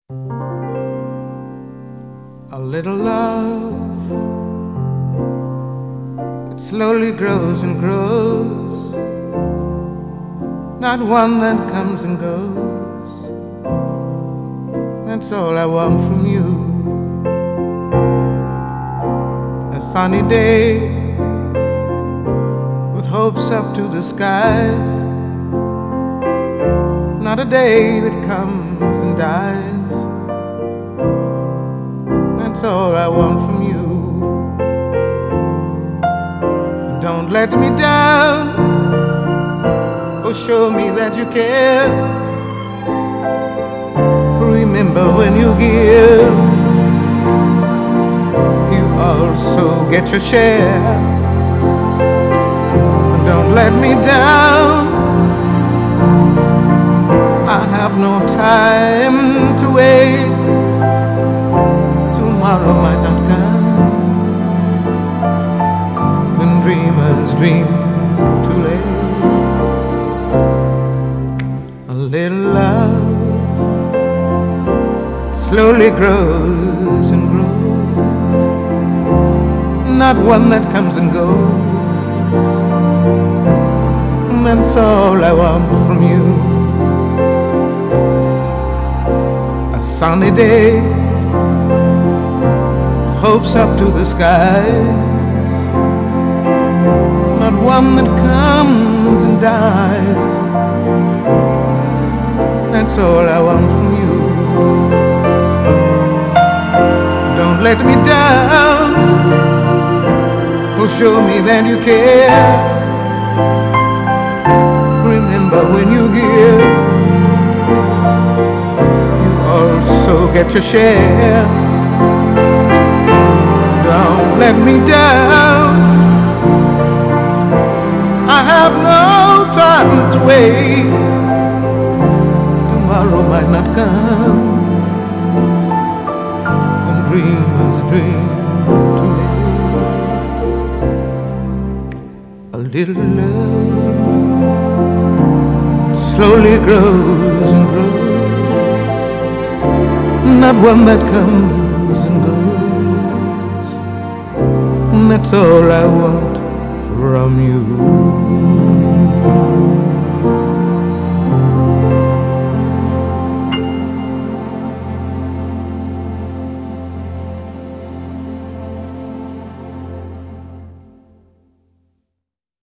A little love, it slowly grows and grows, not one that comes and goes. That's all I want from you. A sunny day with hopes up to the skies, not a day that comes and dies. That's all I want from you. Don't let me down, or show me that you care. Remember, when you give, you also get your share. Don't let me down, I have no time to wait. Tomorrow might not come, when dreamers dream too late. A little love slowly grows and grows, not one that comes and goes. That's all I want from you. A sunny day, hopes up to the skies, not one that comes and dies. That's all I want from you. Don't let me down, or show me that you care. Remember, when you give, you also get your share. Don't let me down, I have no time to wait. Tomorrow might not come, when dreamers dream too late. A little love slowly grows and grows, not one that comes and goes. That's all I want from you.